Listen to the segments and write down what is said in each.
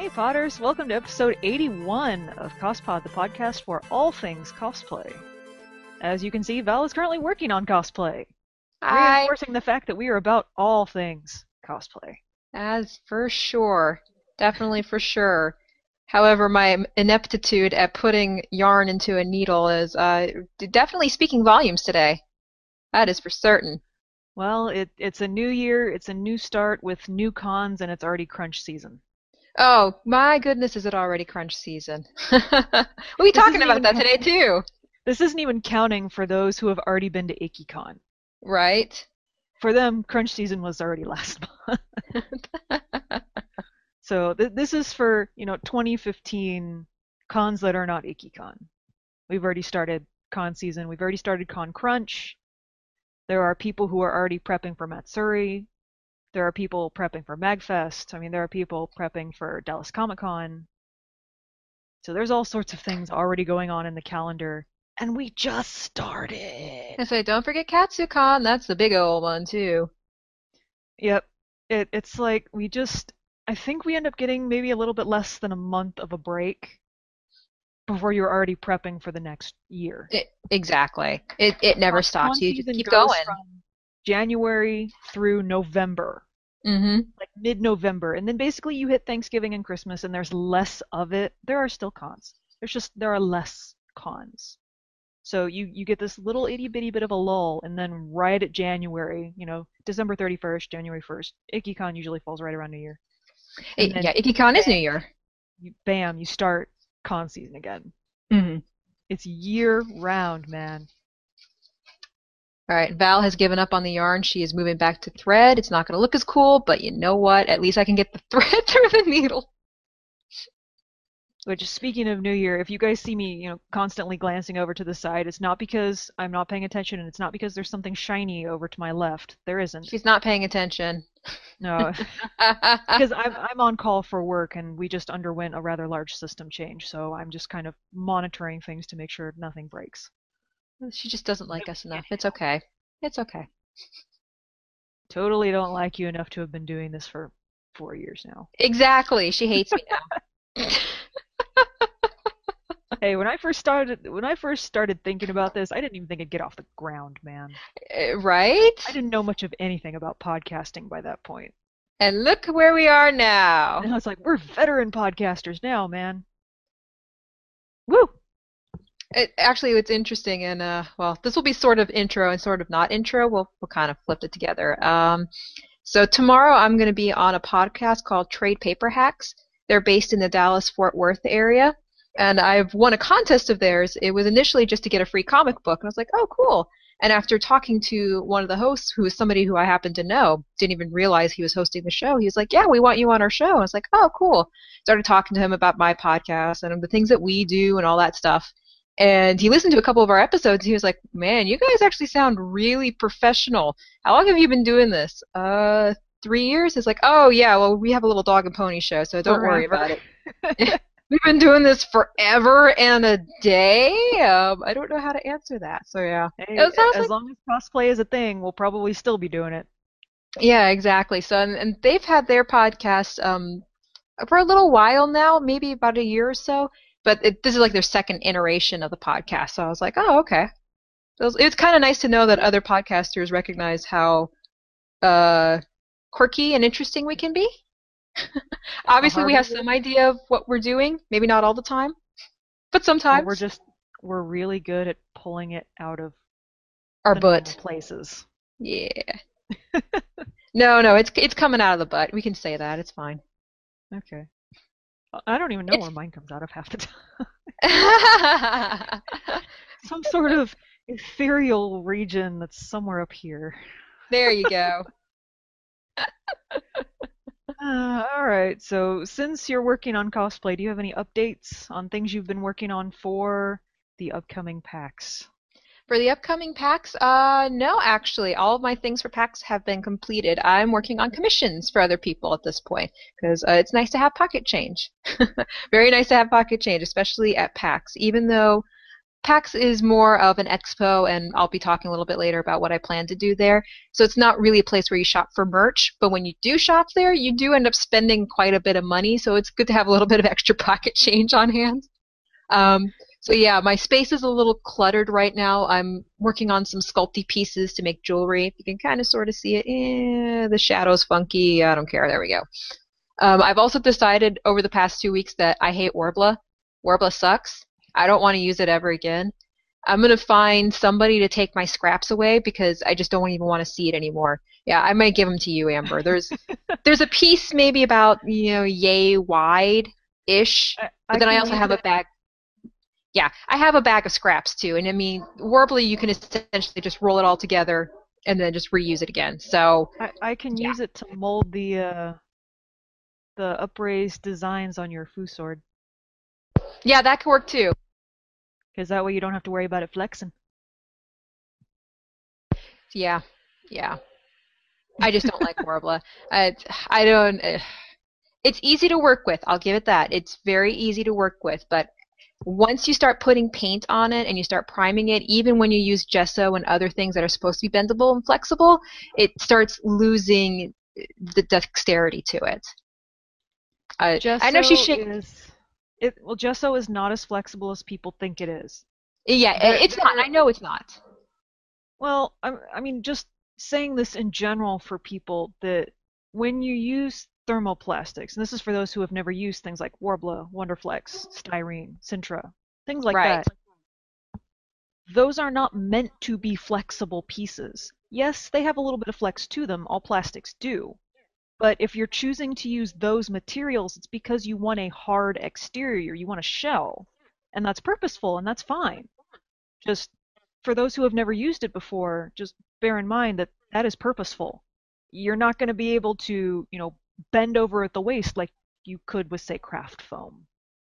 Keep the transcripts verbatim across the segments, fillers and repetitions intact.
Hey Potters, welcome to episode eighty-one of CosPod, the podcast for all things cosplay. As you can see, Val is currently working on cosplay, Hi. reinforcing the fact that we are about all things cosplay. As for sure. Definitely for sure. However, my ineptitude at putting yarn into a needle is uh, definitely speaking volumes today. That is for certain. Well, it, it's a new year, it's a new start with new cons, and it's already crunch season. Oh, my goodness, is it already crunch season? We'll be This talking isn't about even that ca- today, too. This isn't even counting for those who have already been to IkiCon. Right? For them, crunch season was already last month. So th- this is for, you know, twenty fifteen cons that are not IkiCon. We've already started con season. We've already started con crunch. There are people who are already prepping for Matsuri. There are people prepping for MagFest. I mean, there are people prepping for Dallas Comic Con. So there's all sorts of things already going on in the calendar. And we just started. I say, don't forget KatsuCon. That's the big old one, too. Yep. It, it's like we just, I think we end up getting maybe a little bit less than a month of a break before you're already prepping for the next year. It, exactly. It, it never Con stops. You just season keep goes going. from January through November, Mm-hmm. like mid-November, and then basically you hit Thanksgiving and Christmas, and there's less of it. There are still cons. There's just there are less cons. So you you get this little itty bitty bit of a lull, and then right at January, you know, December thirty-first, January first, IkiCon usually falls right around New Year, and It, then yeah, IkiCon is bam, New Year. you, bam, you start con season again. Mm-hmm. It's year round, man. All right, Val has given up on the yarn. She is moving back to thread. It's not going to look as cool, but you know what? At least I can get the thread through the needle. Which, speaking of New Year, if you guys see me, you know, constantly glancing over to the side, it's not because I'm not paying attention, and it's not because there's something shiny over to my left. There isn't. She's not paying attention. No, because I'm I'm on call for work, and we just underwent a rather large system change, so I'm just kind of monitoring things to make sure nothing breaks. She just doesn't like us enough. It's okay. It's okay. Totally don't like you enough to have been doing this for four years now. Exactly. She hates me now. Hey, when I first started when I first started thinking about this, I didn't even think it'd get off the ground, man. Uh, Right? I didn't know much of anything about podcasting by that point. And look where we are And now. I was like, we're veteran podcasters now, man. Woo! It, actually, it's interesting, and uh, well, this will be sort of intro and sort of not intro. We'll we'll kind of flip it together. Um, so tomorrow I'm going to be on a podcast called Trade Paper Hacks. They're based in the Dallas-Fort Worth area, and I've won a contest of theirs. It was initially just to get a free comic book, and I was like, oh, cool. And after talking to one of the hosts, who is somebody who I happen to know, didn't even realize he was hosting the show. He was like, yeah, we want you on our show. I was like, oh, cool. Started talking to him about my podcast and the things that we do and all that stuff. And he listened to a couple of our episodes. And he was like, man, you guys actually sound really professional. How long have you been doing this? Uh, three years? It's like, oh, yeah, well, we have a little dog and pony show, so don't worry about it. We've been doing this forever and a day. Um, I don't know how to answer that. So, yeah. Hey, It sounds as like long as cosplay is a thing, we'll probably still be doing it. Yeah, exactly. So, and, and they've had their podcast um, for a little while now, maybe about a year or so. But it, this is like their second iteration of the podcast. So I was like, oh, okay. So it's it's kind of nice to know that other podcasters recognize how uh, quirky and interesting we can be. Obviously, we have some idea of what we're doing. Maybe not all the time, but Well, sometimes. we're just we're really good at pulling it out of Our the normal butt. places. Yeah. No, no, it's it's coming out of the butt. We can say that. It's fine. Okay. I don't even know It's where mine comes out of half the time. Some sort of ethereal region that's somewhere up here. There you go. Uh, all right. So since you're working on cosplay, do you have any updates on things you've been working on for the upcoming PAX? For the upcoming PAX, uh, no, actually, all of my things for PAX have been completed. I'm working on commissions for other people at this point because uh, it's nice to have pocket change. Very nice to have pocket change, especially at PAX. Even though PAX is more of an expo, and I'll be talking a little bit later about what I plan to do there. So it's not really a place where you shop for merch, but when you do shop there, you do end up spending quite a bit of money, so it's good to have a little bit of extra pocket change on hand. Um, so yeah, my space is a little cluttered right now. I'm working on some sculpty pieces to make jewelry. You can kind of sort of see it. Eh, the shadow's funky. I don't care. There we go. Um, I've also decided over the past two weeks that I hate Worbla. Worbla sucks. I don't want to use it ever again. I'm going to find somebody to take my scraps away because I just don't even want to see it anymore. Yeah, I might give them to you, Amber. There's there's a piece maybe about, you know, yay wide-ish, I, but I then I can also use have it. a bag. Yeah, I have a bag of scraps too. And I mean, Worbly, you can essentially just roll it all together and then just reuse it again. So, I, I can yeah. use it to mold the uh, the upraised designs on your foo sword, Yeah, that could work too. because that way you don't have to worry about it flexing. Yeah, yeah. I just don't like Worbla. I, I don't. Uh, it's easy to work with. I'll give it that. It's very easy to work with. But once you start putting paint on it and you start priming it, even when you use gesso and other things that are supposed to be bendable and flexible, it starts losing the dexterity to it. Uh, Gesso I know she's shaking. is it well, gesso is not as flexible as people think it is. Yeah, There, it's not. there. I know it's not. Well, I, I mean, just saying this in general for people that when you use thermoplastics, and this is for those who have never used things like Worbla, Wonderflex, Styrene, Sintra, things like Right. that, those are not meant to be flexible pieces. Yes, they have a little bit of flex to them, all plastics do. But if you're choosing to use those materials, it's because you want a hard exterior, you want a shell. And that's purposeful, and that's fine. Just for those who have never used it before, just bear in mind that that is purposeful. You're not going to be able to, you know, bend over at the waist like you could with, say, craft foam,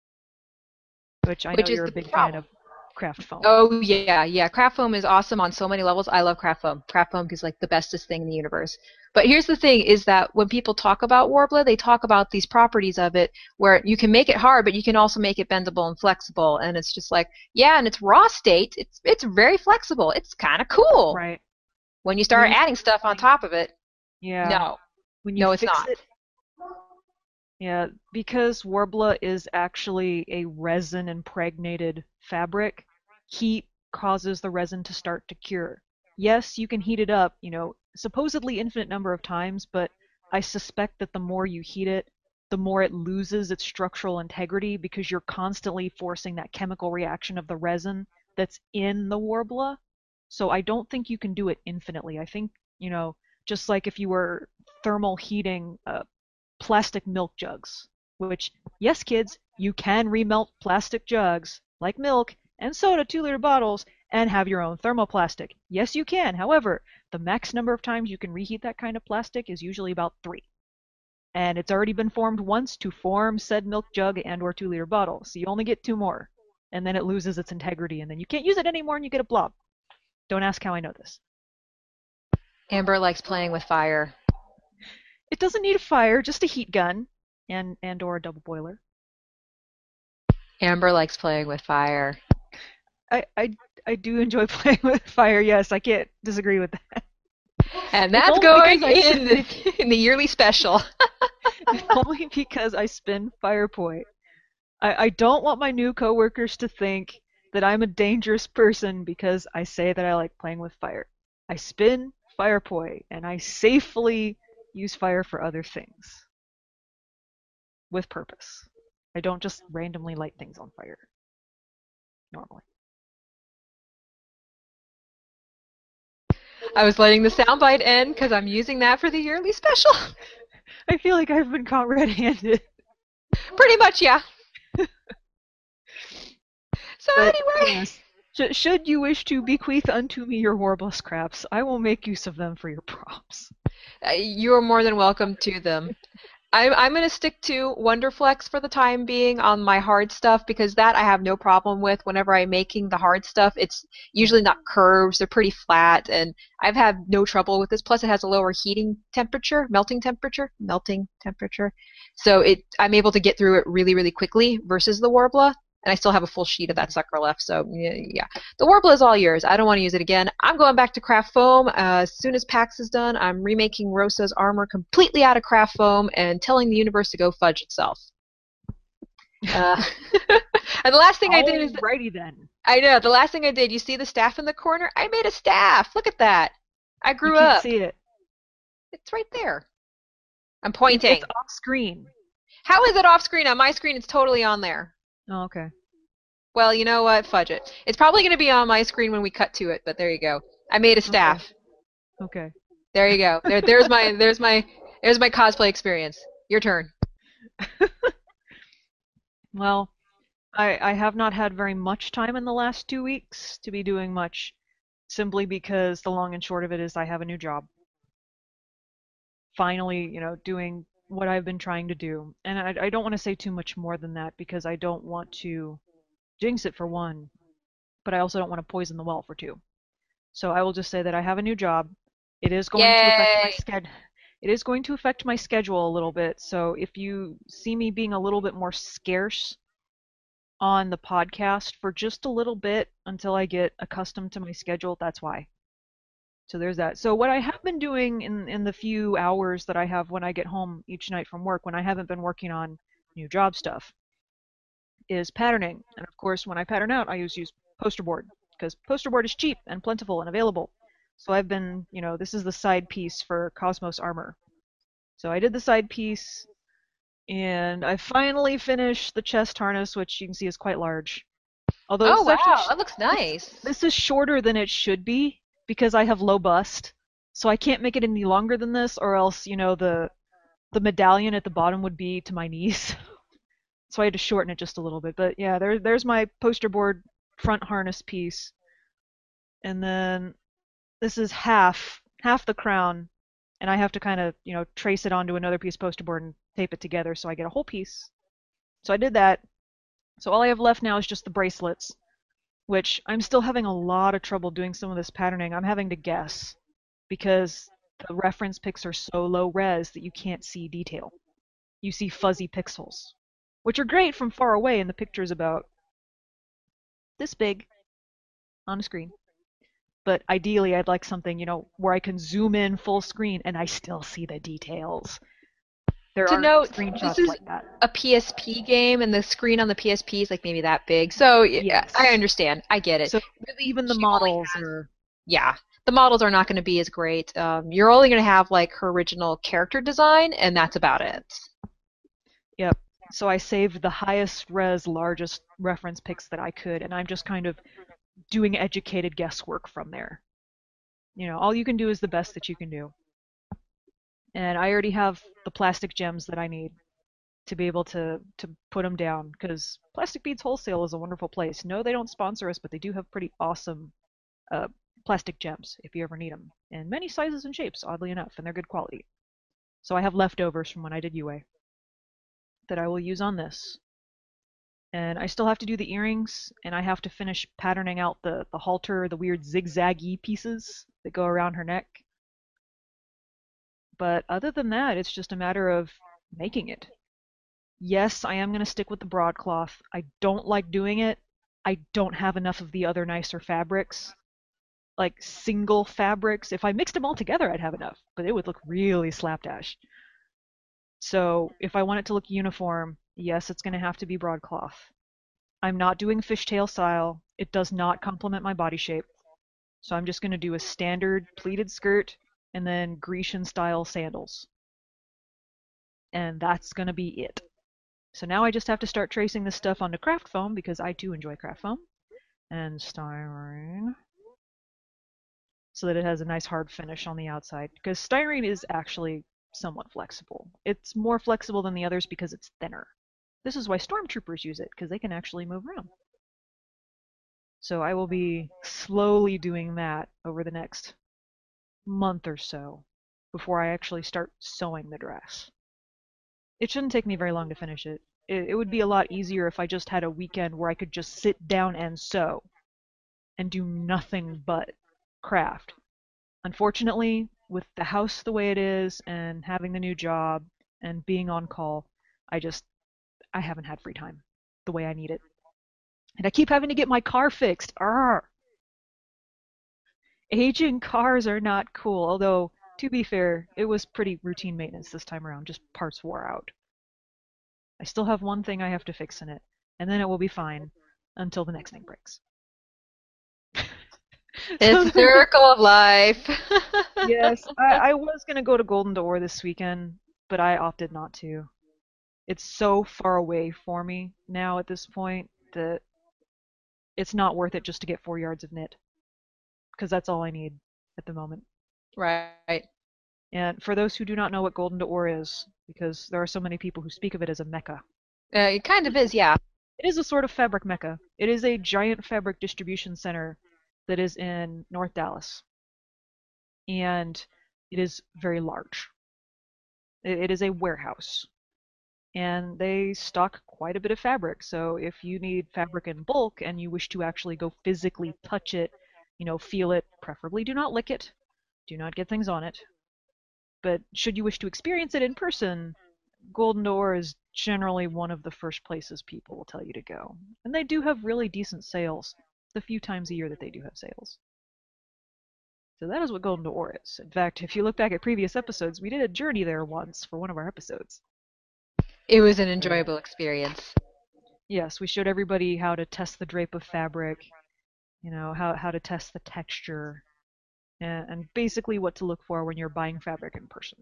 which I know Which is you're a the big fan problem. of craft foam. Oh yeah, yeah. Craft foam is awesome on so many levels. I love craft foam. Craft foam is like the bestest thing in the universe. But here's the thing: is that when people talk about Worbla, they talk about these properties of it, where you can make it hard, but you can also make it bendable and flexible. And it's just like, yeah, in its raw state, it's it's very flexible. It's kind of cool. Right. When you start When you adding stuff on top of it, Yeah. no, When you no, it's fix not. it, yeah, because Worbla is actually a resin impregnated fabric, heat causes the resin to start to cure. Yes, you can heat it up, you know, supposedly infinite number of times, but I suspect that the more you heat it, the more it loses its structural integrity because you're constantly forcing that chemical reaction of the resin that's in the Worbla. So I don't think you can do it infinitely. I think, you know, just like if you were thermal heating uh, plastic milk jugs, which, yes, kids, you can remelt plastic jugs like milk and soda two liter bottles and have your own thermoplastic. Yes, you can. However, the max number of times you can reheat that kind of plastic is usually about three. And it's already been formed once to form said milk jug and or two liter bottle. So you only get two more. And then it loses its integrity and then you can't use it anymore and you get a blob. Don't ask how I know this. Amber likes playing with fire. It doesn't need a fire, just a heat gun and and or a double boiler. Amber likes playing with fire. I I I do enjoy playing with fire. Yes, I can't disagree with that. And It's that's only going because I in the, in the yearly special. It's only because I spin fire point. I I don't want my new coworkers to think that I'm a dangerous person because I say that I like playing with fire. I spin fire point and I safely use fire for other things with purpose. I don't just randomly light things on fire normally. I was letting the soundbite end because I'm using that for the yearly special. I feel like I've been caught red-handed. Pretty much, yeah. So But anyway, yes, sh- should you wish to bequeath unto me your Warble scraps, I will make use of them for your props. uh, you're more than welcome to them. I'm I'm gonna stick to Wonderflex for the time being on my hard stuff because that I have no problem with. Whenever I'm making the hard stuff, it's usually not curves; they're pretty flat, and I've had no trouble with this. Plus, it has a lower heating temperature, melting temperature, melting temperature, so it I'm able to get through it really, really quickly versus the Worbla. and I still have a full sheet of that sucker left. So yeah, yeah. The Warble is all yours. I don't want to use it again. I'm going back to craft foam. Uh, as soon as PAX is done, I'm remaking Rosa's armor completely out of craft foam and telling the universe to go fudge itself. Uh, and the last thing I did is Alrighty then. I know the last thing I did. You see the staff in the corner? I made a staff. Look at that. I grew You can't up. see it. It's right there. I'm pointing. It's off screen. How is it off screen? On my screen, it's totally on there. Oh, okay. Well, you know what? Fudge it. It's probably going to be on my screen when we cut to it, but there you go. I made a staff. Okay. There you go. There, there's my, there's my, there's my cosplay experience. Your turn. Well, I I have not had very much time in the last two weeks to be doing much, simply because the long and short of it is I have a new job. Finally, you know, doing what I've been trying to do. And I, I don't want to say too much more than that because I don't want to jinx it for one, but I also don't want to poison the well for two. So I will just say that I have a new job. It is going to affect my Yay! sched it is going to affect my schedule a little bit. So if you see me being a little bit more scarce on the podcast for just a little bit until I get accustomed to my schedule, that's why. So there's that. So what I have been doing in in the few hours that I have when I get home each night from work, when I haven't been working on new job stuff, is patterning. And of course, when I pattern out, I use use poster board because poster board is cheap and plentiful and available. So I've been, you know, this is the side piece for Cosmos Armor. So I did the side piece, and I finally finished the chest harness, which you can see is quite large. Although Oh this is actually wow, sh- that looks this, nice. this is shorter than it should be because I have low bust. So I can't make it any longer than this, or else, you know, the the medallion at the bottom would be to my knees. So I had to shorten it just a little bit. But yeah, there there's my poster board front harness piece. And then this is half half the crown, and I have to kind of, you know, trace it onto another piece of poster board and tape it together so I get a whole piece. So I did that. So all I have left now is just the bracelets, which I'm still having a lot of trouble doing some of this patterning. I'm having to guess because the reference pics are so low res that you can't see detail. You see fuzzy pixels, which are great from far away, and the picture's about this big on a screen. But ideally, I'd like something, you know, where I can zoom in full screen and I still see the details. There To aren't note, this screenshots is like that. a P S P game, and the screen on the P S P is like maybe that big. So yeah, I Yes. understand. I get it. So really, even the She only models has, are. yeah, the models are not going to be as great. Um, you're only going to have like her original character design, and that's about it. Yep. So I saved the highest res, largest reference pics that I could, and I'm just kind of doing educated guesswork from there. You know, all you can do is the best that you can do. And I already have the plastic gems that I need to be able to to put them down because Plastic Beads Wholesale is a wonderful place. No, they don't sponsor us, but they do have pretty awesome uh, plastic gems if you ever need them in many sizes and shapes, oddly enough, and they're good quality. So I have leftovers from when I did U A that I will use on this. And I still have to do the earrings, and I have to finish patterning out the, the halter, the weird zigzaggy pieces that go around her neck. But other than that, it's just a matter of making it. Yes, I am going to stick with the broadcloth. I don't like doing it. I don't have enough of the other nicer fabrics. Like single fabrics. If I mixed them all together, I'd have enough, but it would look really slapdash. So if I want it to look uniform, yes, it's going to have to be broadcloth. I'm not doing fishtail style. It does not complement my body shape. So I'm just going to do a standard pleated skirt and then Grecian style sandals. And that's going to be it. So now I just have to start tracing this stuff onto craft foam because I too enjoy craft foam. And styrene. So that it has a nice hard finish on the outside. Because styrene is actually somewhat flexible. It's more flexible than the others because it's thinner. This is why stormtroopers use it, because they can actually move around. So I will be slowly doing that over the next month or so before I actually start sewing the dress. It shouldn't take me very long to finish it. It, it would be a lot easier if I just had a weekend where I could just sit down and sew and do nothing but craft. Unfortunately, with the house the way it is and having the new job and being on call, I just I haven't had free time the way I need it. And I keep having to get my car fixed. Arr! Aging cars are not cool, although, to be fair, it was pretty routine maintenance this time around, just parts wore out. I still have one thing I have to fix in it, and then it will be fine until the next thing breaks. It's a circle of life. Yes, I, I was going to go to Golden Door this weekend, but I opted not to. It's so far away for me now at this point that it's not worth it just to get four yards of knit, because that's all I need at the moment. Right. And for those who do not know what Golden Door is, because there are so many people who speak of it as a mecca, Uh, it kind of is, yeah. it is a sort of fabric mecca. It is a giant fabric distribution center that is in North Dallas, and it is very large. It, it is a warehouse, and they stock quite a bit of fabric. So if you need fabric in bulk and you wish to actually go physically touch it, you know, feel it, preferably do not lick it, do not get things on it. But should you wish to experience it in person, Golden Door is generally one of the first places people will tell you to go. And they do have really decent sales, the few times a year that they do have sales. So that is what Golden Door is. In fact, if you look back at previous episodes, we did a journey there once for one of our episodes. It was an enjoyable experience. Yes, we showed everybody how to test the drape of fabric, you know, how, how to test the texture, and, and basically what to look for when you're buying fabric in person.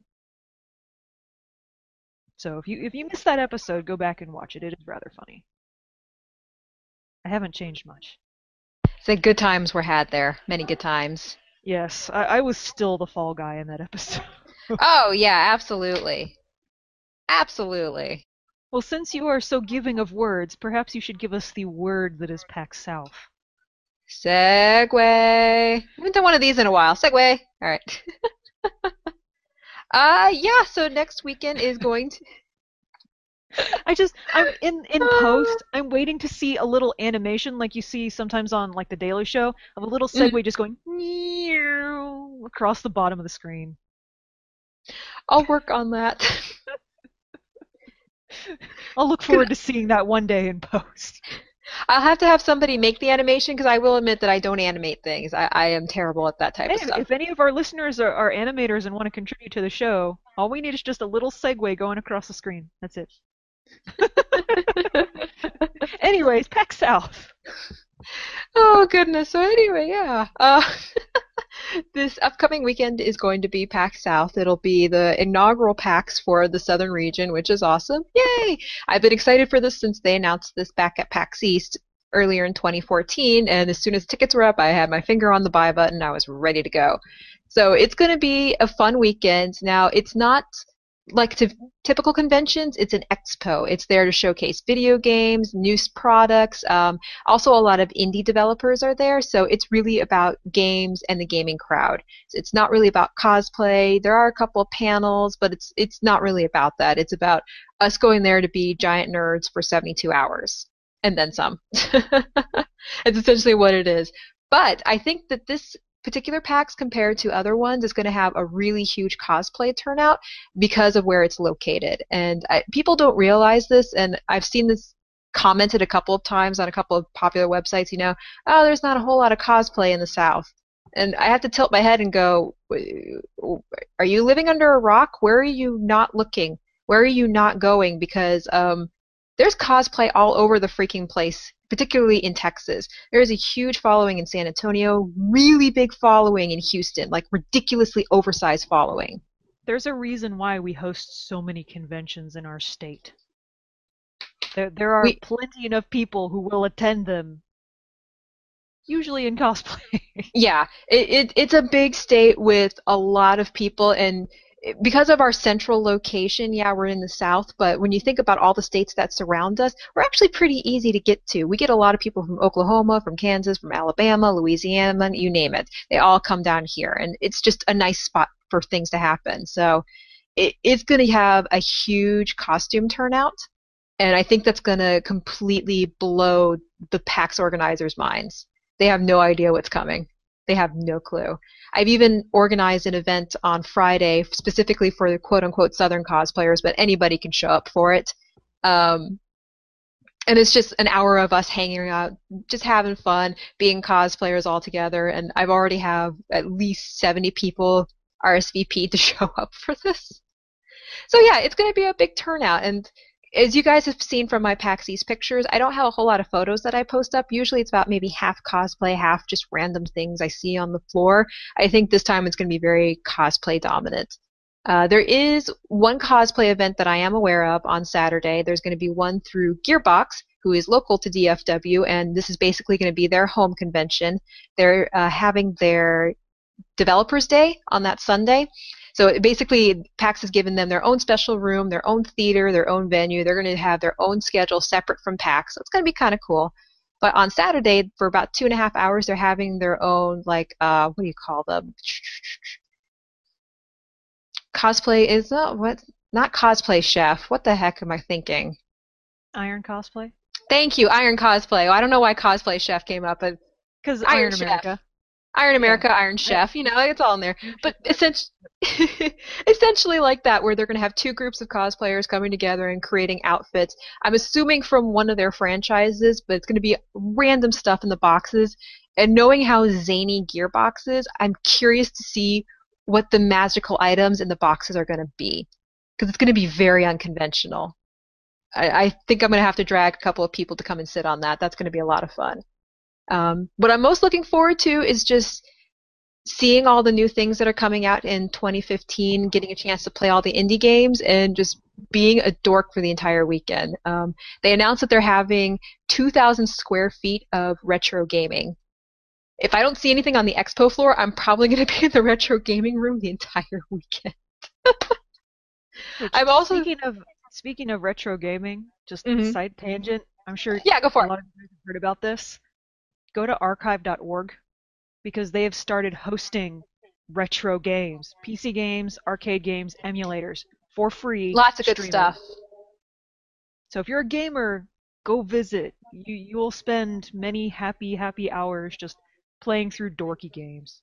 So if you if you missed that episode, go back and watch it. It is rather funny. I haven't changed much. So good times were had there. Many good times. Yes, I, I was still the fall guy in that episode. Oh, yeah, absolutely. Absolutely. Well, since you are so giving of words, perhaps you should give us the word that is PAX South. Segway. We haven't done one of these in a while. Segway. All right. uh, yeah, so next weekend is going to... I just, I'm in, in post, I'm waiting to see a little animation like you see sometimes on like The Daily Show of a little Segway just going across the bottom of the screen. I'll work on that. I'll look forward to seeing that one day in post. I'll have to have somebody make the animation because I will admit that I don't animate things. I, I am terrible at that type Hey, of stuff. if any of our listeners are, are animators and want to contribute to the show, all we need is just a little Segway going across the screen. That's it. Anyways, PAX South. Oh goodness. So anyway, yeah. Uh, this upcoming weekend is going to be PAX South. It'll be the inaugural PAX for the Southern region, which is awesome. Yay! I've been excited for this since they announced this back at PAX East earlier in twenty fourteen, and as soon as tickets were up, I had my finger on the buy button. I was ready to go. So it's going to be a fun weekend. Now, it's not like to typical conventions, it's an expo. It's there to showcase video games, new products. Um, also, a lot of indie developers are there, so it's really about games and the gaming crowd. It's not really about cosplay. There are a couple of panels, but it's it's not really about that. It's about us going there to be giant nerds for seventy-two hours and then some. It's essentially what it is. But I think that this particular PAX compared to other ones is going to have a really huge cosplay turnout because of where it's located. And I, people don't realize this, and I've seen this commented a couple of times on a couple of popular websites, you know, oh, there's not a whole lot of cosplay in the South. And I have to tilt my head and go, are you living under a rock? Where are you not looking? Where are you not going? Because um, there's cosplay all over the freaking place, particularly in Texas. There is a huge following in San Antonio, really big following in Houston, like ridiculously oversized following. There's a reason why we host so many conventions in our state. There, there are We- plenty enough people who will attend them, usually in cosplay. Yeah, it, it it's a big state with a lot of people, and because of our central location, yeah, we're in the South, but when you think about all the states that surround us, we're actually pretty easy to get to. We get a lot of people from Oklahoma, from Kansas, from Alabama, Louisiana, you name it. They all come down here, and it's just a nice spot for things to happen. So it, it's going to have a huge costume turnout, and I think that's going to completely blow the PAX organizers' minds. They have no idea what's coming. They have no clue. I've even organized an event on Friday specifically for the quote-unquote Southern cosplayers, but anybody can show up for it. Um, and it's just an hour of us hanging out, just having fun, being cosplayers all together. And I've already have at least seventy people R S V P to show up for this. So yeah, it's going to be a big turnout. And as you guys have seen from my PAX East pictures, I don't have a whole lot of photos that I post up. Usually it's about maybe half cosplay, half just random things I see on the floor. I think this time it's going to be very cosplay dominant. Uh, there is one cosplay event that I am aware of on Saturday. There's going to be one through Gearbox, who is local to D F W, and this is basically going to be their home convention. They're uh, having their Developers Day on that Sunday. So it basically, PAX has given them their own special room, their own theater, their own venue. They're going to have their own schedule separate from PAX. So it's going to be kind of cool. But on Saturday, for about two and a half hours, they're having their own, like, uh, what do you call them? Cosplay is not what? Not cosplay chef. What the heck am I thinking? Iron cosplay? Thank you, Iron Cosplay. I don't know why cosplay chef came up, but Because Iron Iron Chef. America. Iron America, Yeah. Iron Chef, you know, it's all in there. But essentially, essentially like that, where they're going to have two groups of cosplayers coming together and creating outfits. I'm assuming from one of their franchises, but it's going to be random stuff in the boxes. And knowing how zany Gearbox is, I'm curious to see what the magical items in the boxes are going to be. Because it's going to be very unconventional. I, I think I'm going to have to drag a couple of people to come and sit on that. That's going to be a lot of fun. Um, what I'm most looking forward to is just seeing all the new things that are coming out in twenty fifteen, getting a chance to play all the indie games, and just being a dork for the entire weekend. Um, they announced that they're having two thousand square feet of retro gaming. If I don't see anything on the expo floor, I'm probably going to be in the retro gaming room the entire weekend. Which, I'm also speaking of speaking of retro gaming, just Mhm. side tangent. I'm sure Yeah, go a for it. lot of you have heard about this. Go to archive dot org because they have started hosting retro games, P C games, arcade games, emulators for free. Lots of good streaming. stuff. So if you're a gamer, go visit. You you will spend many happy happy hours just playing through dorky games.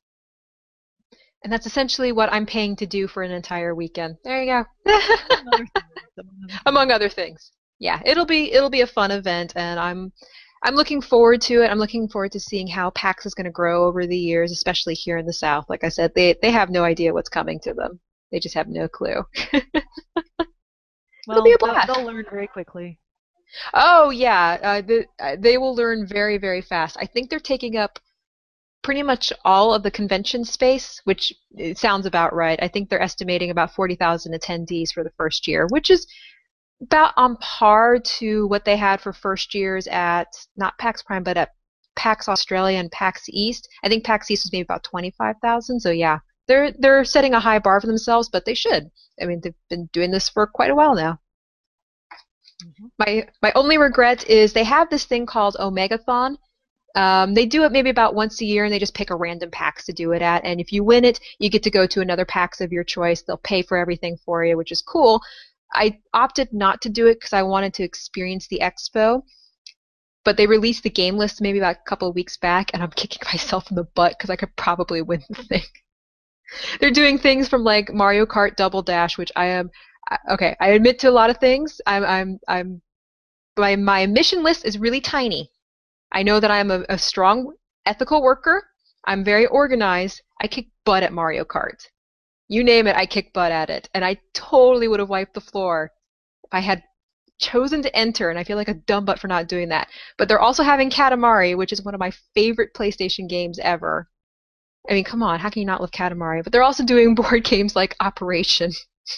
And that's essentially what I'm paying to do for an entire weekend. There you go. Among other things, among other things. Among other things. Yeah, it'll be it'll be a fun event, and I'm I'm looking forward to it. I'm looking forward to seeing how PAX is going to grow over the years, especially here in the South. Like I said, they they have no idea what's coming to them. They just have no clue. Well, be a they'll, blast. they'll learn very quickly. Oh yeah, uh, the, uh, they will learn very very fast. I think they're taking up pretty much all of the convention space, which it sounds about right. I think they're estimating about forty thousand attendees for the first year, which is about on par to what they had for first years at not PAX Prime, but at PAX Australia and PAX East. I think PAX East was maybe about twenty-five thousand. So yeah, they're they're setting a high bar for themselves, but they should. I mean, they've been doing this for quite a while now. Mm-hmm. My my only regret is they have this thing called Omegathon. Um, they do it maybe about once a year, and they just pick a random PAX to do it at. And if you win it, you get to go to another PAX of your choice. They'll pay for everything for you, which is cool. I opted not to do it because I wanted to experience the expo. But they released the game list maybe about a couple of weeks back, and I'm kicking myself in the butt because I could probably win the thing. They're doing things from like Mario Kart Double Dash, which I am okay. I admit to a lot of things. I'm I'm I'm my my mission list is really tiny. I know that I'm a, a strong, ethical worker. I'm very organized. I kick butt at Mario Kart. You name it, I kick butt at it. And I totally would have wiped the floor if I had chosen to enter, and I feel like a dumb butt for not doing that. But they're also having Katamari, which is one of my favorite PlayStation games ever. I mean, come on, how can you not love Katamari? But they're also doing board games like Operation.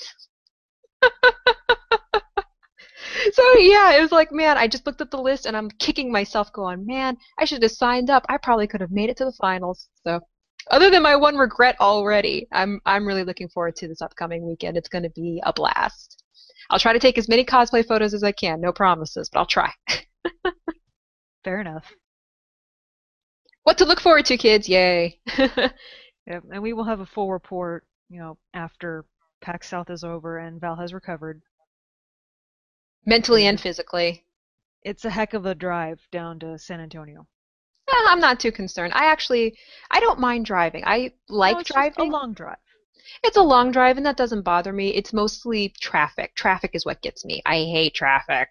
So yeah, it was like, man, I just looked at the list and I'm kicking myself going, man, I should have signed up. I probably could have made it to the finals. So other than my one regret already, I'm I'm really looking forward to this upcoming weekend. It's going to be a blast. I'll try to take as many cosplay photos as I can. No promises, but I'll try. Fair enough. What to look forward to, kids. Yay. Yeah, and we will have a full report, you know, after PAX South is over and Val has recovered. Mentally and physically. It's a heck of a drive down to San Antonio. Eh, I'm not too concerned. I actually, I don't mind driving. I like No, it's driving. just a long drive. It's a long drive, and that doesn't bother me. It's mostly traffic. Traffic is what gets me. I hate traffic.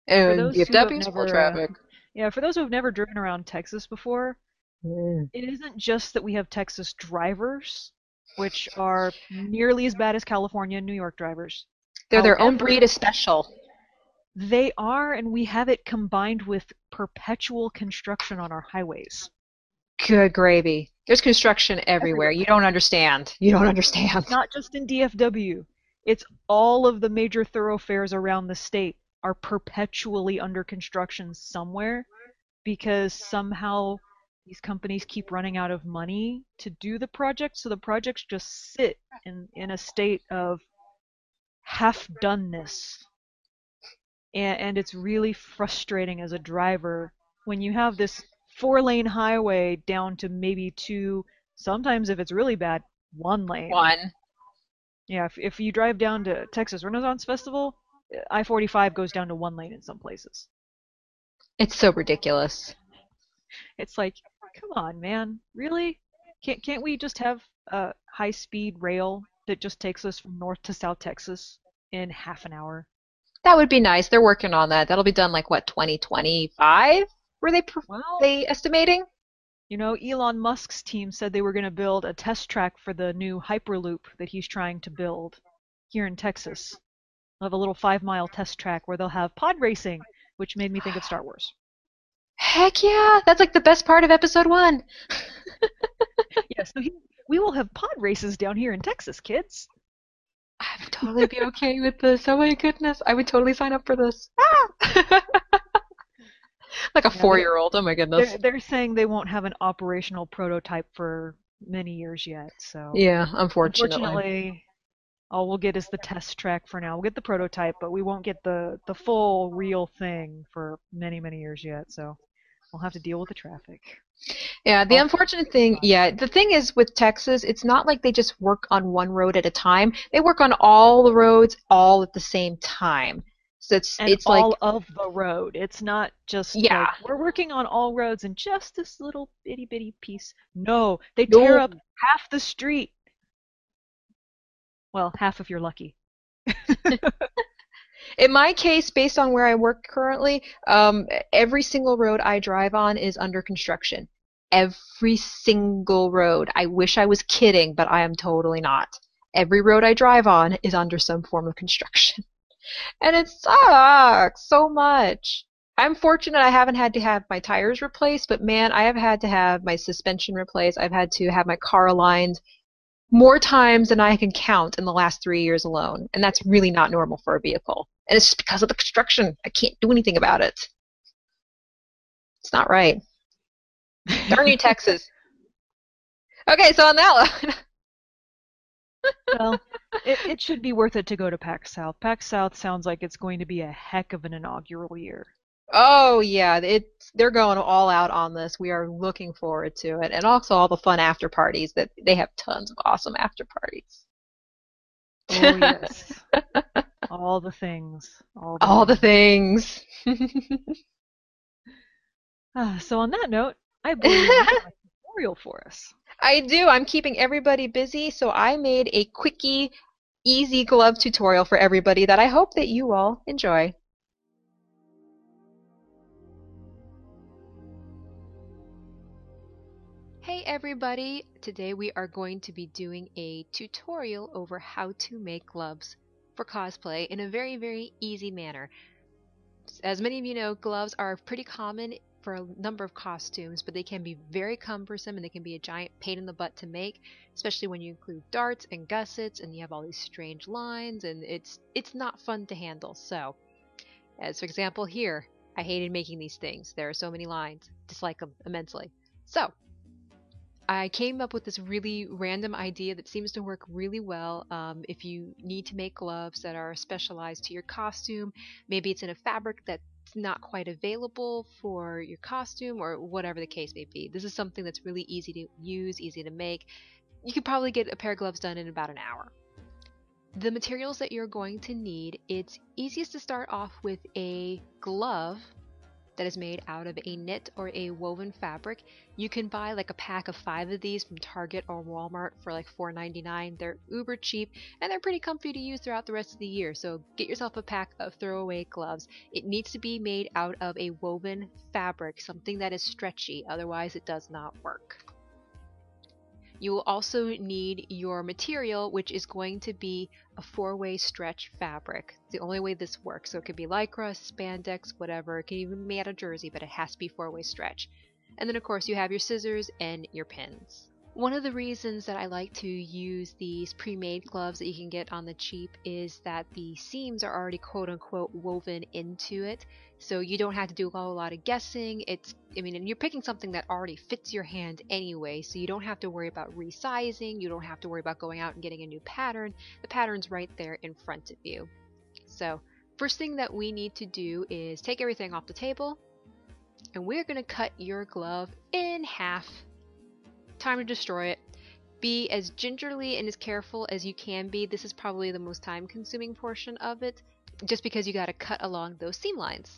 For And those who have D F W's full of never, uh, traffic. yeah, for those who have never driven around Texas before, Mm. it isn't just that we have Texas drivers, which are nearly as bad as California and New York drivers. They're their own breed However, of special. they are, and we have it combined with perpetual construction on our highways. Good gravy. There's construction everywhere. Everywhere. You don't understand. You don't understand. Not just in D F W. It's all of the major thoroughfares around the state are perpetually under construction somewhere because somehow these companies keep running out of money to do the project, so the projects just sit in, in a state of half-doneness. And, and it's really frustrating as a driver when you have this four-lane highway down to maybe two, sometimes if it's really bad, one lane. One. Yeah, if, if you drive down to Texas Renaissance Festival, I forty-five goes down to one lane in some places. It's so ridiculous. It's like, come on, man, really? Can't can't we just have a high-speed rail that just takes us from North to South Texas in half an hour? That would be nice. They're working on that. That'll be done like what, twenty twenty-five? Were they pr- Well, they estimating? you know, Elon Musk's team said they were going to build a test track for the new Hyperloop that he's trying to build here in Texas. They'll have a little five-mile test track where they'll have pod racing, which made me think of Star Wars. Heck yeah! That's like the best part of episode one. Yeah, so he, we will have pod races down here in Texas, kids. I would totally be okay with this. Oh my goodness. I would totally sign up for this. Ah! Like a Yeah, four-year-old. Oh my goodness. they're, they're saying they won't have an operational prototype for many years yet, so Yeah, unfortunately. unfortunately, all we'll get is the test track for now. We'll get the prototype, but we won't get the, the full real thing for many, many years yet, so we'll have to deal with the traffic. Yeah, the All unfortunate thing, yeah, the thing is with Texas, it's not like they just work on one road at a time. They work on all the roads all at the same time. So it's and it's like, all of the road. It's not just yeah, like we're working on all roads and just this little bitty bitty piece. No, they tear no. up half the street. Well, half if you're lucky. In my case, based on where I work currently, um, every single road I drive on is under construction. Every single road. I wish I was kidding, but I am totally not. Every road I drive on is under some form of construction. And it sucks so much. I'm fortunate I haven't had to have my tires replaced, but man, I have had to have my suspension replaced. I've had to have my car aligned more times than I can count in the last three years alone. And that's really not normal for a vehicle. And it's just because of the construction. I can't do anything about it. It's not right. Darn you, Texas. Okay, so on that one. Well, it, it should be worth it to go to PAX South. PAX South sounds like it's going to be a heck of an inaugural year. Oh yeah, it's they're going all out on this. We are looking forward to it, and also all the fun after parties that they have tons of awesome after parties. Oh yes, all the things, all the All the things. things. Ah, so on that note, I believe you have a tutorial for us. I do. I'm keeping everybody busy, so I made a quickie, easy glove tutorial for everybody that I hope that you all enjoy. Hey everybody! Today we are going to be doing a tutorial over how to make gloves for cosplay in a very, very easy manner. As many of you know, gloves are pretty common for a number of costumes, but they can be very cumbersome and they can be a giant pain in the butt to make, especially when you include darts and gussets and you have all these strange lines, and it's it's not fun to handle. So, as for example here, I hated making these things. There are so many lines, dislike them immensely. So, I came up with this really random idea that seems to work really well um, if you need to make gloves that are specialized to your costume. Maybe it's in a fabric that's not quite available for your costume, or whatever the case may be. This is something that's really easy to use, easy to make. You could probably get a pair of gloves done in about an hour. The materials that you're going to need, it's easiest to start off with a glove that is made out of a knit or a woven fabric. You can buy like a pack of five of these from Target or Walmart for like four ninety-nine. They're uber cheap and they're pretty comfy to use throughout the rest of the year. So get yourself a pack of throwaway gloves. It needs to be made out of a woven fabric, something that is stretchy, otherwise it does not work. You will also need your material, which is going to be a four-way stretch fabric. It's the only way this works. So it could be lycra, spandex, whatever. It can even be made out of jersey, but it has to be four-way stretch. And then of course you have your scissors and your pins. One of the reasons that I like to use these pre-made gloves that you can get on the cheap is that the seams are already quote-unquote woven into it, so you don't have to do a whole lot of guessing. It's, I mean, and you're picking something that already fits your hand anyway, so you don't have to worry about resizing, you don't have to worry about going out and getting a new pattern. The pattern's right there in front of you. So, first thing that we need to do is take everything off the table, and we're going to cut your glove in half. Time to destroy it. Be as gingerly and as careful as you can be. This is probably the most time consuming portion of it, just because you got to cut along those seam lines.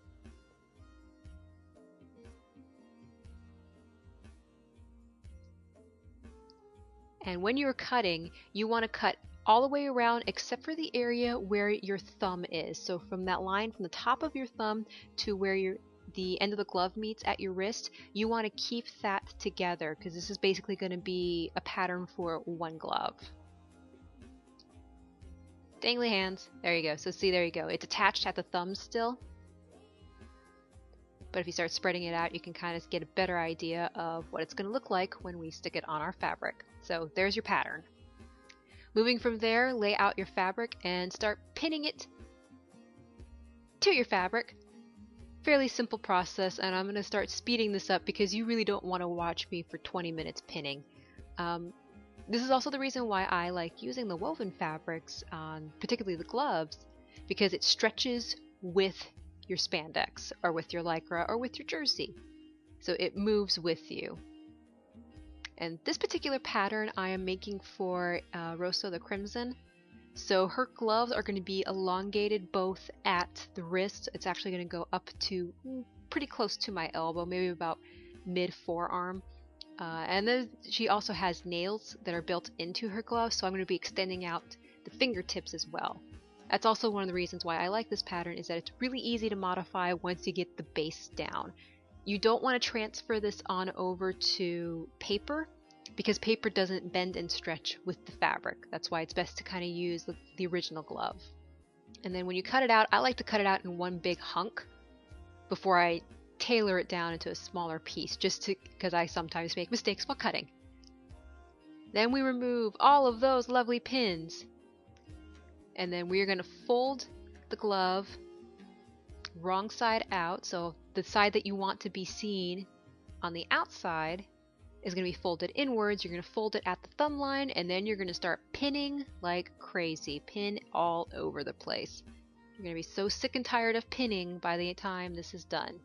And when you're cutting, you want to cut all the way around except for the area where your thumb is. So from that line from the top of your thumb to where your the end of the glove meets at your wrist, you want to keep that together because this is basically going to be a pattern for one glove. Dangly hands. There you go. So see, there you go. It's attached at the thumb still. But if you start spreading it out, you can kind of get a better idea of what it's going to look like when we stick it on our fabric. So there's your pattern. Moving from there, lay out your fabric and start pinning it to your fabric. Fairly simple process, and I'm going to start speeding this up because you really don't want to watch me for twenty minutes pinning. Um, this is also the reason why I like using the woven fabrics on particularly the gloves, because it stretches with your spandex or with your lycra or with your jersey. So it moves with you. And this particular pattern I am making for uh, Rosso the Crimson. So her gloves are going to be elongated both at the wrist. It's actually going to go up to pretty close to my elbow, maybe about mid forearm. Uh, and then she also has nails that are built into her gloves, so I'm going to be extending out the fingertips as well. That's also one of the reasons why I like this pattern, is that it's really easy to modify once you get the base down. You don't want to transfer this on over to paper, because paper doesn't bend and stretch with the fabric. That's why it's best to kind of use the, the original glove. And then when you cut it out, I like to cut it out in one big hunk before I tailor it down into a smaller piece, just to because I sometimes make mistakes while cutting. Then we remove all of those lovely pins. And then we're going to fold the glove wrong side out, so the side that you want to be seen on the outside is going to be folded inwards. You're going to fold it at the thumb line, and then you're going to start pinning like crazy. Pin all over the place. You're going to be so sick and tired of pinning by the time this is done.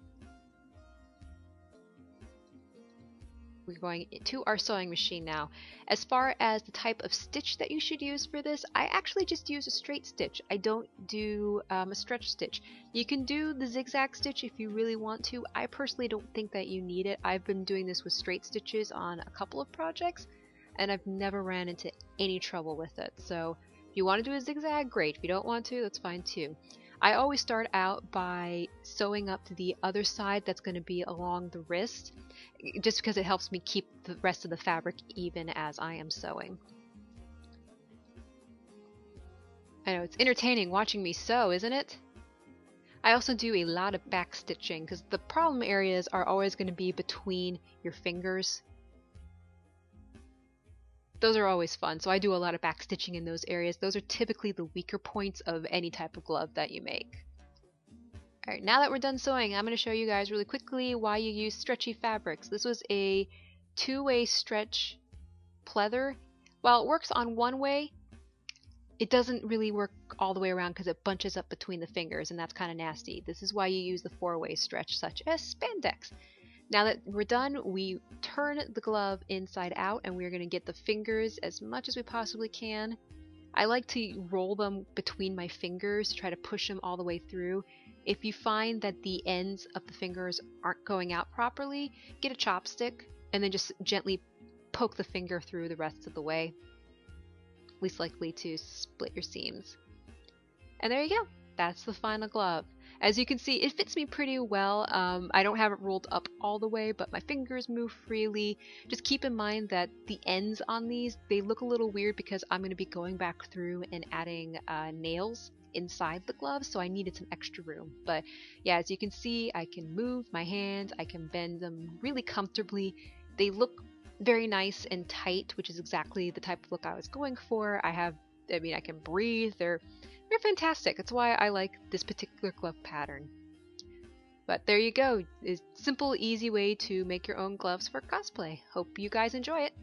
We're going to our sewing machine now. As far as the type of stitch that you should use for this, I actually just use a straight stitch. I don't do um, a stretch stitch. You can do the zigzag stitch if you really want to. I personally don't think that you need it. I've been doing this with straight stitches on a couple of projects, and I've never ran into any trouble with it. So if you want to do a zigzag, great. If you don't want to, that's fine too. I always start out by sewing up to the other side that's going to be along the wrist, just because it helps me keep the rest of the fabric even as I am sewing. I know, it's entertaining watching me sew, isn't it? I also do a lot of back stitching, because the problem areas are always going to be between your fingers. Those are always fun, so I do a lot of back stitching in those areas. Those are typically the weaker points of any type of glove that you make. Alright, now that we're done sewing, I'm going to show you guys really quickly why you use stretchy fabrics. This was a two-way stretch pleather. While it works on one way, it doesn't really work all the way around because it bunches up between the fingers, and that's kind of nasty. This is why you use the four-way stretch, such as spandex. Now that we're done, we turn the glove inside out, and we're going to get the fingers as much as we possibly can. I like to roll them between my fingers to try to push them all the way through. if you find that the ends of the fingers aren't going out properly, get a chopstick and then just gently poke the finger through the rest of the way. Least likely to split your seams. And there you go. That's the final glove. As you can see, it fits me pretty well. Um, I don't have it rolled up all the way, but my fingers move freely. Just keep in mind that the ends on these, they look a little weird because I'm going to be going back through and adding uh, nails inside the glove, so I needed some extra room. But yeah, as you can see, I can move my hands, I can bend them really comfortably. They look very nice and tight, which is exactly the type of look I was going for. I have, I mean, I can breathe. They're They're fantastic. That's why I like this particular glove pattern. But there you go. It's a simple, easy way to make your own gloves for cosplay. Hope you guys enjoy it.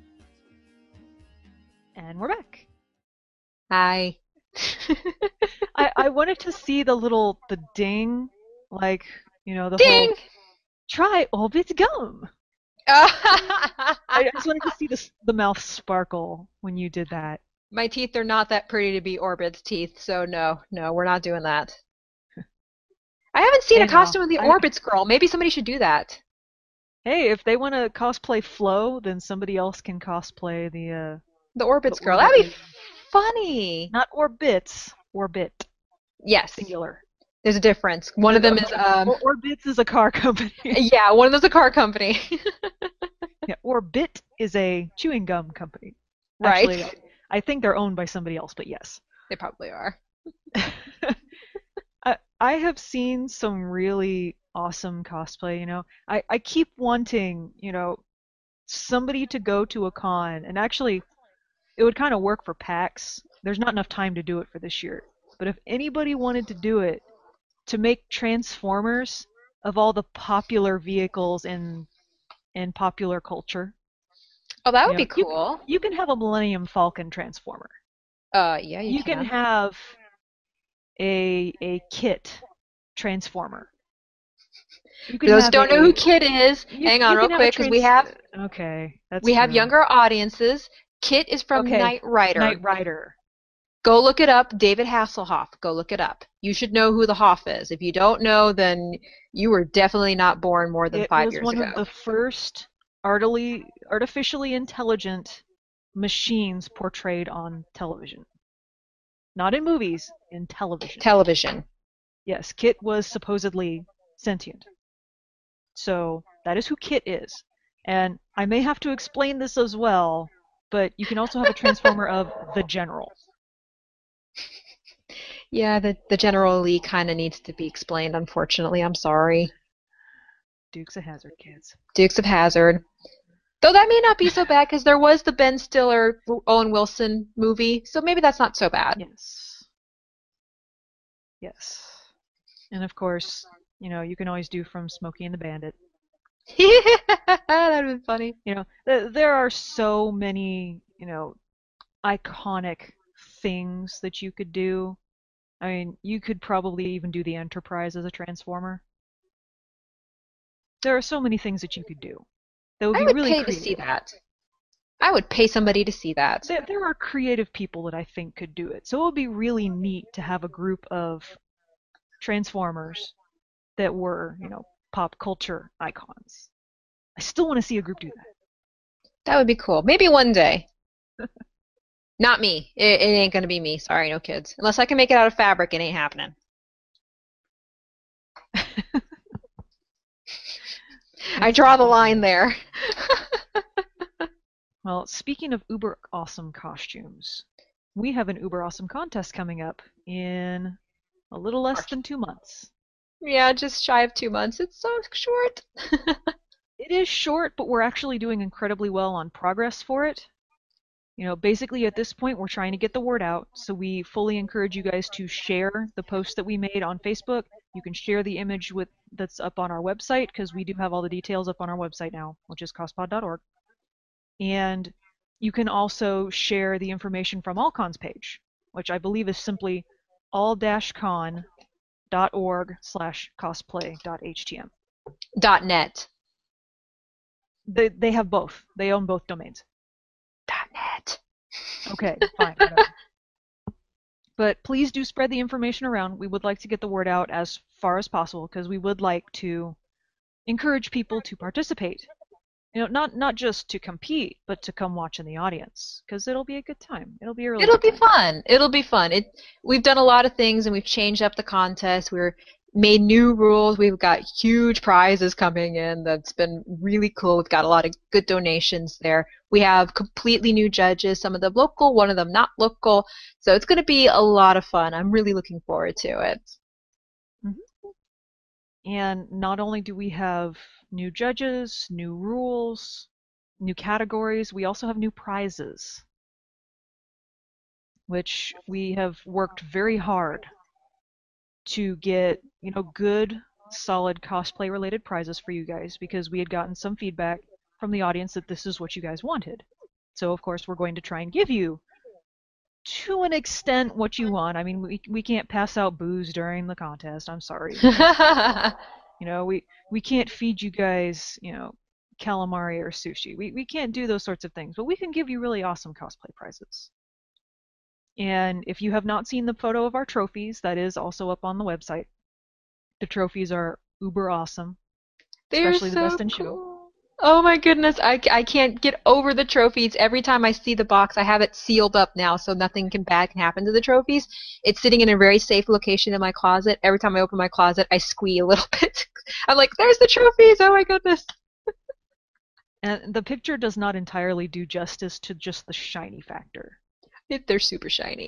And we're back. Hi. I, I wanted to see the little, the ding, like, you know, the Ding! whole, try Orbit gum. I just wanted to see the, the mouth sparkle when you did that. My teeth are not that pretty to be Orbit's teeth, so no, no, we're not doing that. I haven't seen Hey, a costume of the I- Orbit's girl. Maybe somebody should do that. Hey, if they want to cosplay Flo, then somebody else can cosplay the, uh, The Orbit's The girl. Orbit That'd be lady. funny. not Orbits, Orbit, Yes, singular. there's a difference. One of them is, um, Or, Orbits is a car company. yeah, one of them's a car company. Yeah, Orbit is a chewing gum company. Right. Actually, I, I think they're owned by somebody else, but yes. They probably are. I, I have seen some really awesome cosplay, you know. I, I keep wanting, you know, somebody to go to a con, and actually, it would kind of work for PAX. There's not enough time to do it for this year. But if anybody wanted to do it, to make Transformers of all the popular vehicles in in popular culture. Oh, that You would know, be you- cool. You can have a Millennium Falcon Transformer. Uh, yeah, you, You can can. have a a Kit Transformer. You For those who have don't a- know who Kit is, you- hang on you real can have a quick, because we trans- have Okay, that's we have true. younger audiences. Kit is from Okay, Knight Rider. Knight Rider. Go look it up. David Hasselhoff. Go look it up. You should know who the Hoff is. If you don't know, then you were definitely not born more than It five was years one ago. of the first artily, artificially intelligent machines portrayed on television. Not in movies, in television. Television. Yes, Kit was supposedly sentient. So that is who Kit is. And I may have to explain this as well, but you can also have a transformer of the General. Yeah, the the General Lee kind of needs to be explained. Unfortunately, I'm sorry. Dukes of Hazzard, kids. Dukes of Hazzard. Though that may not be so bad because there was the Ben Stiller Owen Wilson movie, so maybe that's not so bad. Yes. Yes. And of course, you know, you can always do from Smokey and the Bandit. That'd be funny. You know, th- there are so many, you know, iconic things that you could do. I mean, you could probably even do the Enterprise as a Transformer. There are so many things that you could do. That would I be would really pay creative. to see that. I would pay somebody to see that. There, there are creative people that I think could do it. So it would be really neat to have a group of Transformers that were, you know, pop culture icons. I still want to see a group do that. That would be cool. Maybe one day. Not me. It, it ain't gonna be me. Sorry, no kids. Unless I can make it out of fabric, it ain't happening. I draw the line there. Well, speaking of uber awesome costumes, we have an uber awesome contest coming up in a little less than two months. Yeah, just shy of two months. It's so short. It is short, but we're actually doing incredibly well on progress for it. You know, basically at this point we're trying to get the word out, so we fully encourage you guys to share the post that we made on Facebook. You can share the image with that's up on our website, because we do have all the details up on our website now, which is cospod dot org. And you can also share the information from Allcon's page, which I believe is simply all dash con dot org slash cosplay dot h t m. Dot net. They, they have both. They own both domains. Dot net. Okay, fine. Whatever. But please do spread the information around. We would like to get the word out as far as possible because we would like to encourage people to participate. You know, not not just to compete, but to come watch in the audience because it'll be a good time. It'll be a really It'll good be time. fun. It'll be fun. It we've done a lot of things and we've changed up the contest. We're made new rules. We've got huge prizes coming in. That's been really cool. We've got a lot of good donations there. We have completely new judges, some of them local, one of them not local. So it's going to be a lot of fun. I'm really looking forward to it. Mm-hmm. And not only do we have new judges, new rules, new categories, we also have new prizes, which we have worked very hard to get, you know, good, solid cosplay related prizes for you guys because we had gotten some feedback from the audience that this is what you guys wanted. So of course we're going to try and give you to an extent what you want. I mean, we we can't pass out booze during the contest. I'm sorry. You know, we we can't feed you guys, you know, calamari or sushi. We we can't do those sorts of things, but we can give you really awesome cosplay prizes. And if you have not seen the photo of our trophies, that is also up on the website. The trophies are uber awesome, They're especially the so best in show. cool. Oh my goodness, I, I can't get over the trophies. Every time I see the box, I have it sealed up now so nothing can bad can happen to the trophies. It's sitting in a very safe location in my closet. Every time I open my closet, I squee a little bit. I'm like, there's the trophies! Oh my goodness! And the picture does not entirely do justice to just the shiny factor. It, they're super shiny.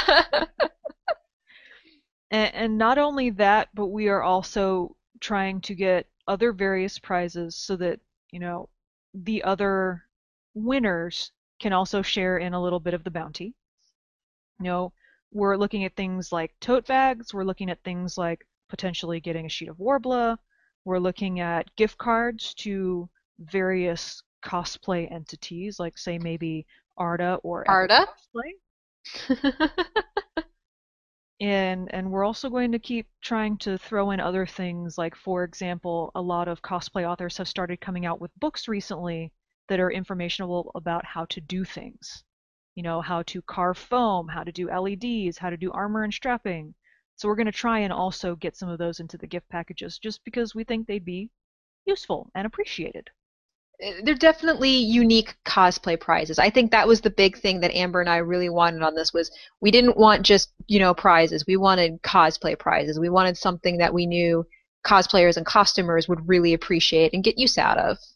and, and not only that, but we are also trying to get other various prizes so that, you know, the other winners can also share in a little bit of the bounty. You know, we're looking at things like tote bags, we're looking at things like potentially getting a sheet of Worbla, we're looking at gift cards to various cosplay entities, like say maybe Arda or Epic Arda? Cosplay. And and we're also going to keep trying to throw in other things, like for example, a lot of cosplay authors have started coming out with books recently that are informational about how to do things. You know, how to carve foam, how to do L E Ds, how to do armor and strapping. So we're going to try and also get some of those into the gift packages just because we think they'd be useful and appreciated. They're definitely unique cosplay prizes. I think that was the big thing that Amber and I really wanted on this was we didn't want just, you know, prizes. We wanted cosplay prizes. We wanted something that we knew cosplayers and costumers would really appreciate and get use out of.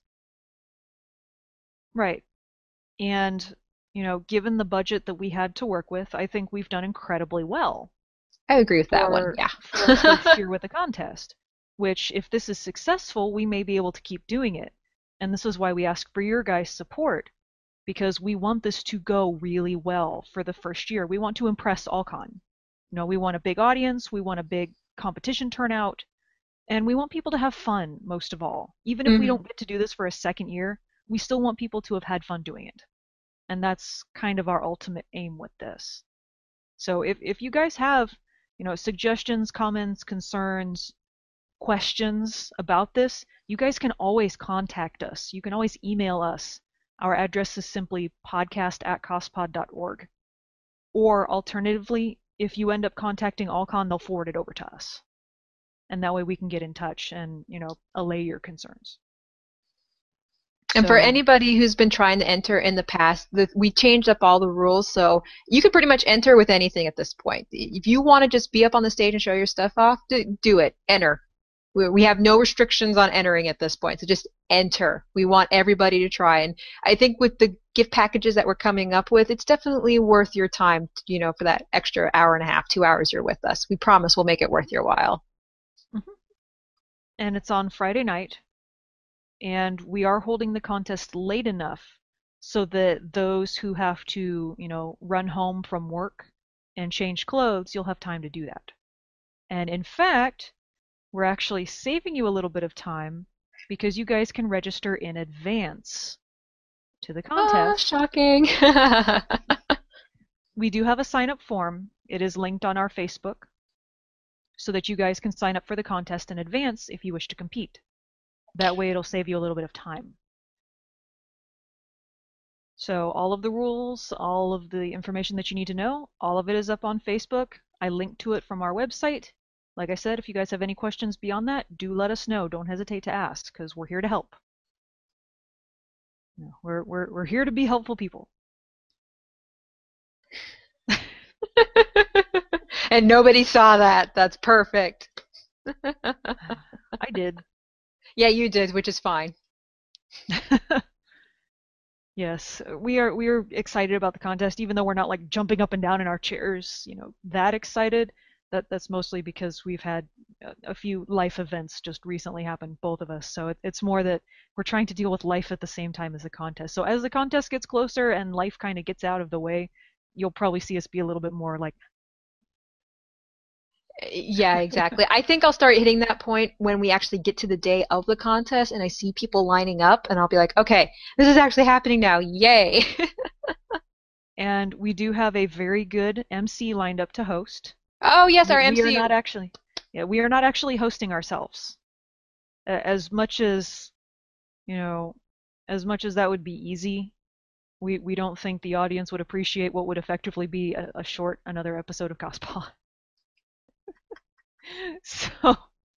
Right. And, you know, given the budget that we had to work with, I think we've done incredibly well. I agree with that for, one, yeah. for our first year with the contest, which if this is successful, we may be able to keep doing it. And this is why we ask for your guys' support, because we want this to go really well for the first year. We want to impress AllCon. You know, we want a big audience, we want a big competition turnout, and we want people to have fun most of all. Even if mm-hmm. we don't get to do this for a second year, we still want people to have had fun doing it. And that's kind of our ultimate aim with this. So if, if you guys have, you know, suggestions, comments, concerns, questions about this, you guys can always contact us. You can always email us. Our address is simply podcast at cospod dot org. Or alternatively, if you end up contacting AllCon, they'll forward it over to us. And that way we can get in touch and, you know, allay your concerns. And So, for anybody who's been trying to enter in the past, the, we changed up all the rules, so you can pretty much enter with anything at this point. If you want to just be up on the stage and show your stuff off, do, do it. Enter. We, we have no restrictions on entering at this point, so just enter. We want everybody to try. And I think with the gift packages that we're coming up with, it's definitely worth your time, you know, for that extra hour and a half, two hours you're with us. We promise we'll make it worth your while. Mm-hmm. And it's on Friday night. And we are holding the contest late enough so that those who have to, you know, run home from work and change clothes, you'll have time to do that. And in fact, we're actually saving you a little bit of time because you guys can register in advance to the contest. Oh, shocking. We do have a sign-up form. It is linked on our Facebook so that you guys can sign up for the contest in advance if you wish to compete. That way it'll save you a little bit of time. So all of the rules, all of the information that you need to know, all of it is up on Facebook. I linked to it from our website. Like I said, if you guys have any questions beyond that, do let us know. Don't hesitate to ask, because we're here to help. You know, we're we're we're here to be helpful people. And nobody saw that. That's perfect. I did. Yeah, you did, which is fine. Yes, we are we are excited about the contest, even though we're not like jumping up and down in our chairs, you know, that excited. That that's mostly because we've had a, a few life events just recently happen, both of us. So it, it's more that we're trying to deal with life at the same time as the contest. So as the contest gets closer and life kind of gets out of the way, you'll probably see us be a little bit more like, Yeah, exactly. I think I'll start hitting that point when we actually get to the day of the contest and I see people lining up and I'll be like, okay, this is actually happening now. Yay. and we do have a very good M C lined up to host. Oh, yes, We, our we are M C. not actually, yeah, we are not actually hosting ourselves. A- As much as, you know, as much as that would be easy, we we don't think the audience would appreciate what would effectively be a, a short another episode of Cospaw. So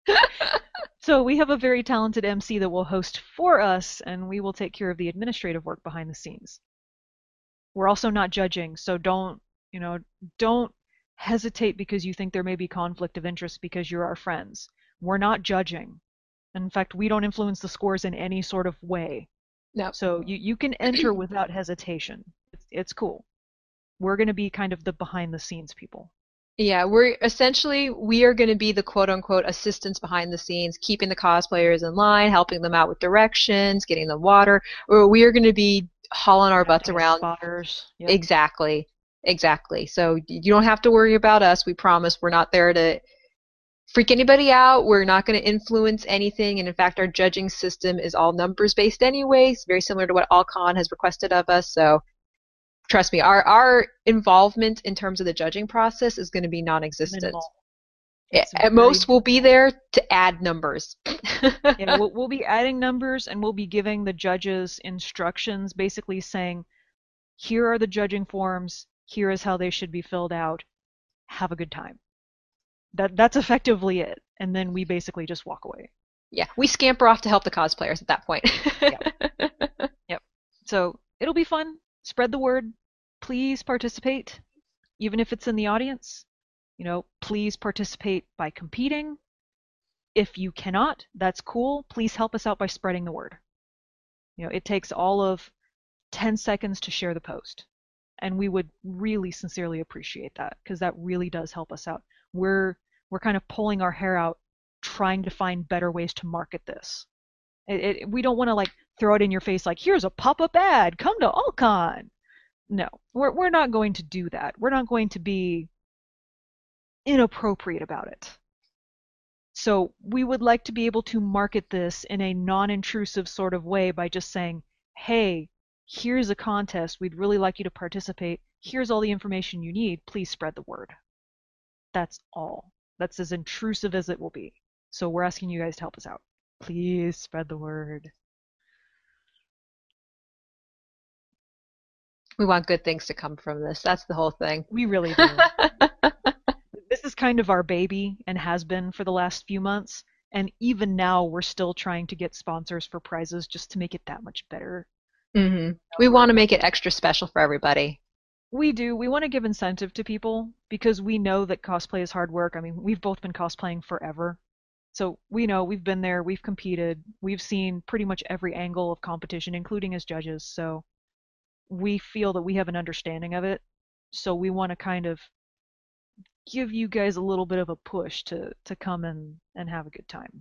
so we have a very talented M C that will host for us, and we will take care of the administrative work behind the scenes. We're also not judging, so don't, you know, don't hesitate because you think there may be conflict of interest because you're our friends. We're not judging. In fact, we don't influence the scores in any sort of way. No. So you, you can enter without hesitation. It's, it's cool. We're going to be kind of the behind the scenes people. Yeah, we're essentially we are going to be the quote unquote assistants behind the scenes, keeping the cosplayers in line, helping them out with directions, getting them water, or we are going to be hauling our butts Acting as around. spotters. Yep. Exactly. Exactly. So you don't have to worry about us. We promise we're not there to freak anybody out. We're not going to influence anything. And in fact, our judging system is all numbers based anyway. It's very similar to what Alcon has requested of us. So trust me, our our involvement in terms of the judging process is going to be non-existent. Minimal. At It's very most, we'll be minimal. there to add numbers. Yeah, we'll, we'll be adding numbers and we'll be giving the judges instructions, basically saying, here are the judging forms, here is how they should be filled out. Have a good time. That that's effectively it. And then we basically just walk away. Yeah, we scamper off to help the cosplayers at that point. Yep. Yep. So it'll be fun. Spread the word. Please participate, even if it's in the audience. You know, please participate by competing. If you cannot, that's cool. Please help us out by spreading the word. You know, it takes all of ten seconds to share the post. And we would really sincerely appreciate that because that really does help us out. We're we're kind of pulling our hair out trying to find better ways to market this. It, it, we don't want to like throw it in your face like, here's a pop-up ad, come to Alcon. No, we're we're not going to do that. We're not going to be inappropriate about it. So we would like to be able to market this in a non-intrusive sort of way by just saying, hey, here's a contest. We'd really like you to participate. Here's all the information you need. Please spread the word. That's all. That's as intrusive as it will be. So we're asking you guys to help us out. Please spread the word. We want good things to come from this. That's the whole thing. We really do. This is kind of our baby and has been for the last few months. And even now, we're still trying to get sponsors for prizes just to make it that much better. Mm-hmm. We want to make it extra special for everybody. We do. We want to give incentive to people because we know that cosplay is hard work. I mean, we've both been cosplaying forever. So we know we've been there, we've competed, we've seen pretty much every angle of competition, including as judges. So we feel that we have an understanding of it. So we want to kind of give you guys a little bit of a push to, to come in and have a good time.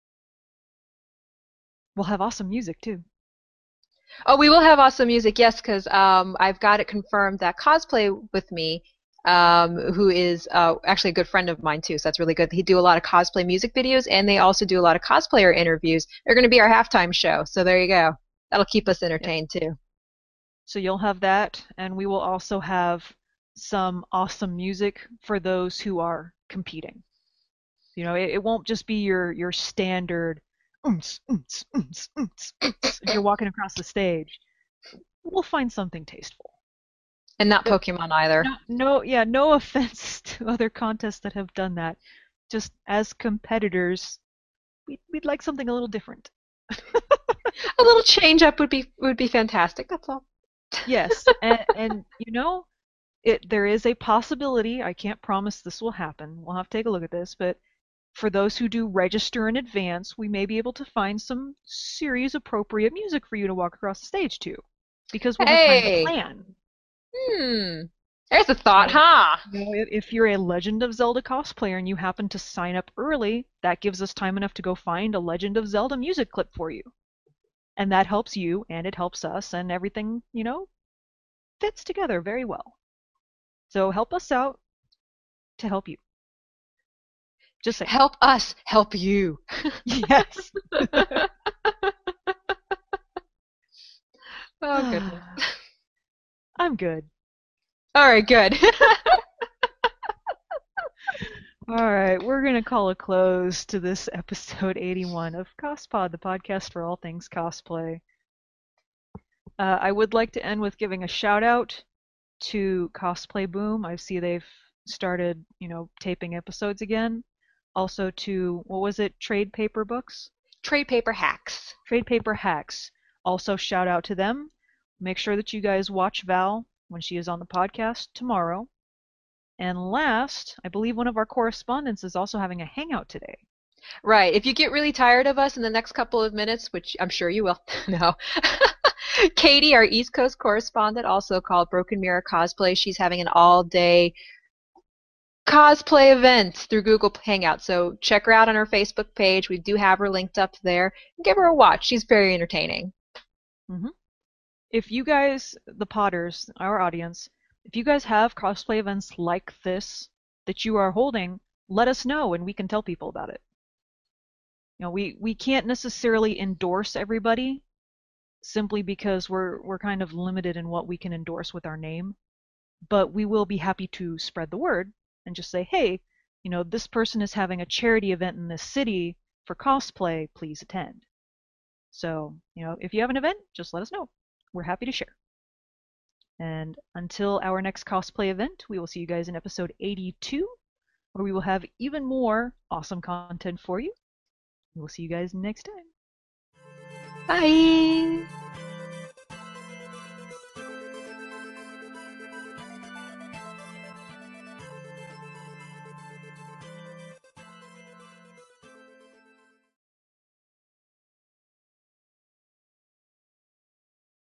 We'll have awesome music too. Oh, we will have awesome music, yes, because um, I've got it confirmed that Cosplay with Me, um, who is uh, actually a good friend of mine too, so that's really good. They do a lot of cosplay music videos, and they also do a lot of cosplayer interviews. They're going to be our halftime show, so there you go. That'll keep us entertained Yep. too. So you'll have that, and we will also have some awesome music for those who are competing. You know, it, it won't just be your your standard oomps, oomps, oomps, oomps, oomps, as you're walking across the stage. we'll find something tasteful. And not But Pokemon either. no, no, yeah, no offense to other contests that have done that. Just as competitors, we'd, we'd like something a little different. A little change up would be would be fantastic. That's all. Yes, and, and you know, it there is a possibility. I can't promise this will happen. We'll have to take a look at this, but for those who do register in advance, we may be able to find some series appropriate music for you to walk across the stage to, because we'll have time to Hey. plan. Hmm. There's a thought, So, huh? you know, if, if you're a Legend of Zelda cosplayer and you happen to sign up early, that gives us time enough to go find a Legend of Zelda music clip for you. And that helps you, and it helps us, and everything, you know, fits together very well. So help us out to help you. Just saying. Help us help you. Yes. Oh goodness. I'm good. All right, good. All right, we're going to call a close to this episode eighty-one of CosPod, the podcast for all things cosplay. Uh, I would like to end with giving a shout out to Cosplay Boom. I see they've started, you know, taping episodes again. Also to, what was it, Trade Paper Books? Trade paper hacks. Trade Paper Hacks. Also shout out to them. Make sure that you guys watch Val when she is on the podcast tomorrow. And last, I believe one of our correspondents is also having a hangout today. Right. If you get really tired of us in the next couple of minutes, which I'm sure you will, no. Katie, our East Coast correspondent, also called Broken Mirror Cosplay, she's having an all-day cosplay event through Google Hangout. So check her out on her Facebook page. We do have her linked up there. Give her a watch. She's very entertaining. Mm-hmm. If you guys, the Potters, our audience, if you guys have cosplay events like this that you are holding, let us know and we can tell people about it. You know, we, we can't necessarily endorse everybody simply because we're we're kind of limited in what we can endorse with our name, but we will be happy to spread the word and just say, hey, you know, this person is having a charity event in this city for cosplay, please attend. So, you know, if you have an event, just let us know. We're happy to share. And until our next cosplay event, we will see you guys in episode eighty-two, where we will have even more awesome content for you. We'll see you guys next time. Bye!